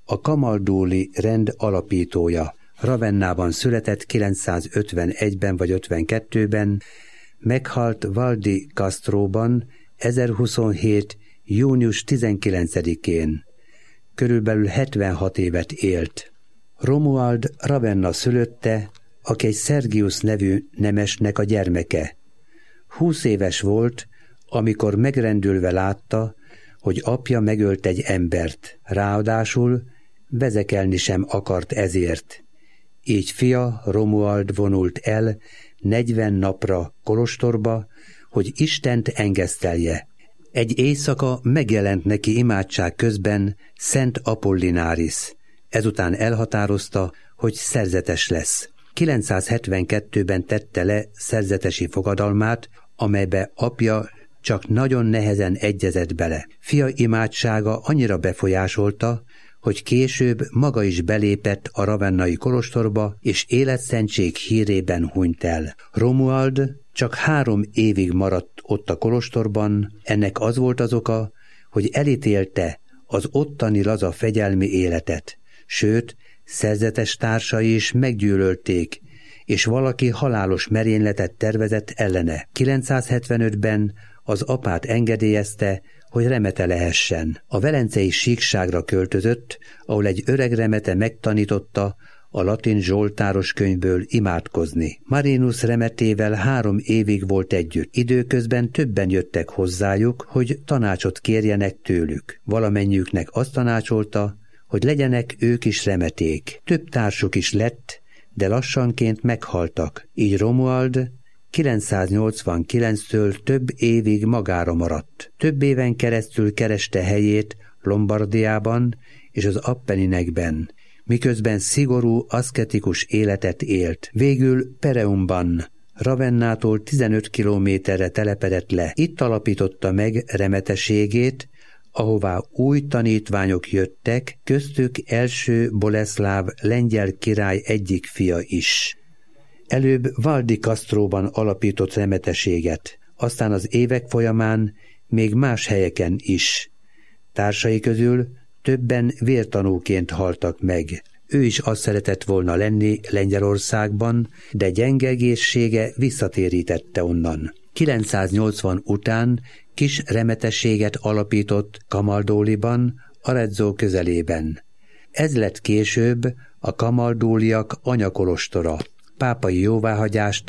a kamaldóli rend alapítója. Ravennában született 951-ben vagy 52-ben, meghalt Val di Castróban 1027. június 19-én. Körülbelül 76 évet élt. Romuald Ravenna szülötte, aki egy Sergius nevű nemesnek a gyermeke. 20 éves volt, amikor megrendülve látta, hogy apja megölt egy embert, ráadásul vezekelni sem akart ezért. Így fia Romuald vonult el 40 napra kolostorba, hogy Istent engesztelje. Egy éjszaka megjelent neki imádság közben Szent Apollinaris. Ezután elhatározta, hogy szerzetes lesz. 972-ben tette le szerzetesi fogadalmát, amelybe apja csak nagyon nehezen egyezett bele. Fia imádsága annyira befolyásolta, hogy később maga is belépett a ravennai kolostorba, és életszentség hírében hunyt el. Romuald csak 3 évig maradt ott a kolostorban, ennek az volt az oka, hogy elítélte az ottani laza fegyelmi életet, sőt, szerzetes társai is meggyűlölték, és valaki halálos merényletet tervezett ellene. 975-ben az apát engedélyezte, hogy remete lehessen. A velencei síkságra költözött, ahol egy öreg remete megtanította a latin zsoltáros könyvből imádkozni. Marinus remetével 3 évig volt együtt. Időközben többen jöttek hozzájuk, hogy tanácsot kérjenek tőlük. Valamennyiüknek azt tanácsolta, hogy legyenek ők is remeték. Több társuk is lett, de lassanként meghaltak. Így Romuald 989-től több évig magára maradt. Több éven keresztül kereste helyét Lombardiában és az Appenninekben, miközben szigorú, aszketikus életet élt. Végül Pereumban, Ravennától 15 kilométerre telepedett le. Itt alapította meg remeteségét, ahová új tanítványok jöttek, köztük első Boleszláv lengyel király egyik fia is. Előbb Val di Castróban alapított remeteséget, aztán az évek folyamán még más helyeken is. Társai közül többen vértanúként haltak meg. Ő is azt szeretett volna lenni Lengyelországban, de gyenge egészsége visszatérítette onnan. 980 után kis remetességet alapított Camaldoliban, Arezzo közelében. Ez lett később a kamaldóliak anyakolostora. Pápai jóváhagyást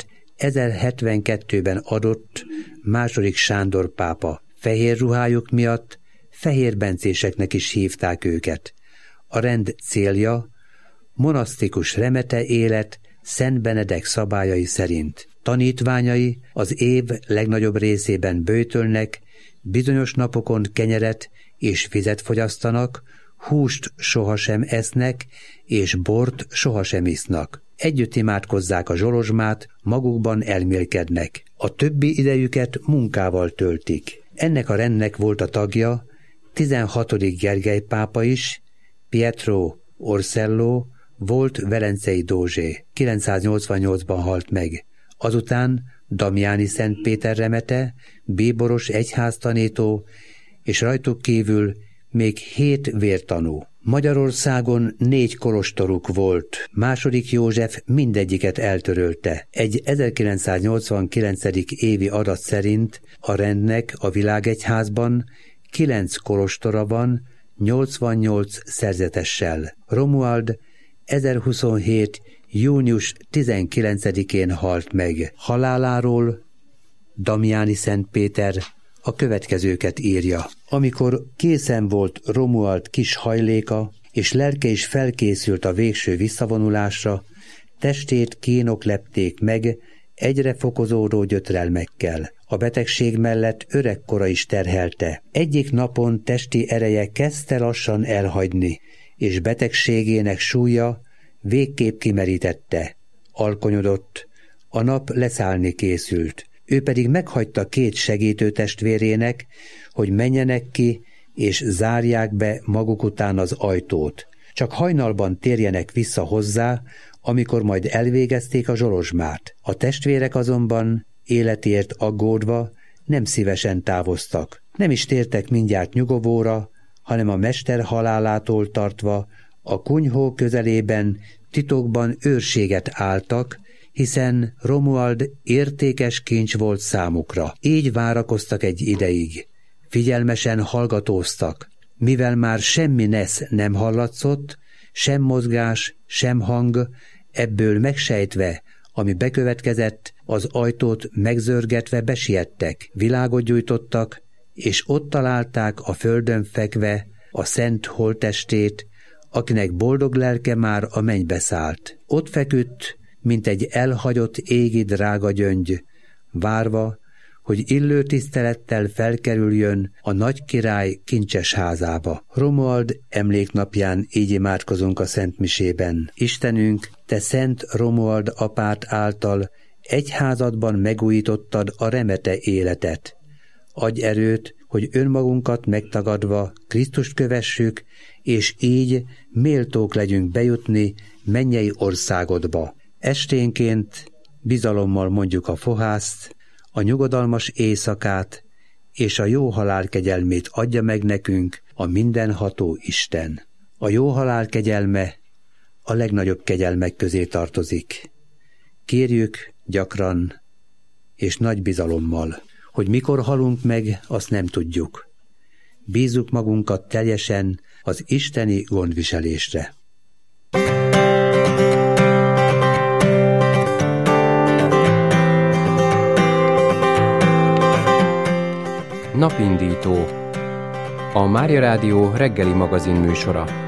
1072-ben adott II. Sándor pápa. Fehér ruhájuk miatt fehérbencéseknek is hívták őket. A rend célja monasztikus remete élet Szent Benedek szabályai szerint. Tanítványai az év legnagyobb részében böjtölnek, bizonyos napokon kenyeret és vizet fogyasztanak, húst sohasem esznek, és bort sohasem isznak. Együtt imádkozzák a zsolozsmát, magukban elmélkednek. A többi idejüket munkával töltik. Ennek a rendnek volt a tagja 16. Gergely pápa is, Pietro Orsello, volt velencei dózsé. 988-ban halt meg. Azután Damiani Szent Péter remete, bíboros egyháztanító, és rajtuk kívül még 7 vértanú. Magyarországon 4 kolostoruk volt. II. József mindegyiket eltörölte. Egy 1989. évi adat szerint a rendnek a világegyházban 9 kolostora van, 88 szerzetessel. Romuald 1027. június 19-én halt meg. Haláláról Damiani Szent Péter a következőket írja. Amikor készen volt Romuald kis hajléka, és lelke is felkészült a végső visszavonulásra, testét kínok lepték meg egyre fokozódó gyötrelmekkel. A betegség mellett öregkora is terhelte. Egyik napon testi ereje kezdte lassan elhagyni, és betegségének súlya végképp kimerítette. Alkonyodott, a nap leszállni készült. Ő pedig meghagyta 2 segítő testvérének, hogy menjenek ki, és zárják be maguk után az ajtót. Csak hajnalban térjenek vissza hozzá, amikor majd elvégezték a zsolozsmát. A testvérek azonban életért aggódva nem szívesen távoztak. Nem is tértek mindjárt nyugovóra, hanem a mester halálától tartva A kunyhó közelében titokban őrséget álltak, hiszen Romuald értékes kincs volt számukra. Így várakoztak egy ideig. Figyelmesen hallgatóztak, mivel már semmi nesz nem hallatszott, sem mozgás, sem hang, ebből megsejtve, ami bekövetkezett, az ajtót megzörgetve besiettek, világot gyújtottak, és ott találták a földön fekve a szent holttestét, akinek boldog lelke már a mennybe szállt. Ott feküdt, mint egy elhagyott égi drága gyöngy, várva, hogy illő tisztelettel felkerüljön a nagy király kincses házába. Romuald emléknapján így imádkozunk a szentmisében. Istenünk, te szent Romuald apát által egyházadban megújítottad a remete életet. Adj erőt, hogy önmagunkat megtagadva Krisztust kövessük, és így méltók legyünk bejutni mennyei országodba. Esténként bizalommal mondjuk a fohászt, a nyugodalmas éjszakát és a jó halál kegyelmét adja meg nekünk a mindenható Isten. A jó halál kegyelme a legnagyobb kegyelmek közé tartozik. Kérjük gyakran és nagy bizalommal, hogy mikor halunk meg, azt nem tudjuk. Bízzuk magunkat teljesen az isteni gondviselésre. Napindító. A Mária Rádió reggeli magazin műsora.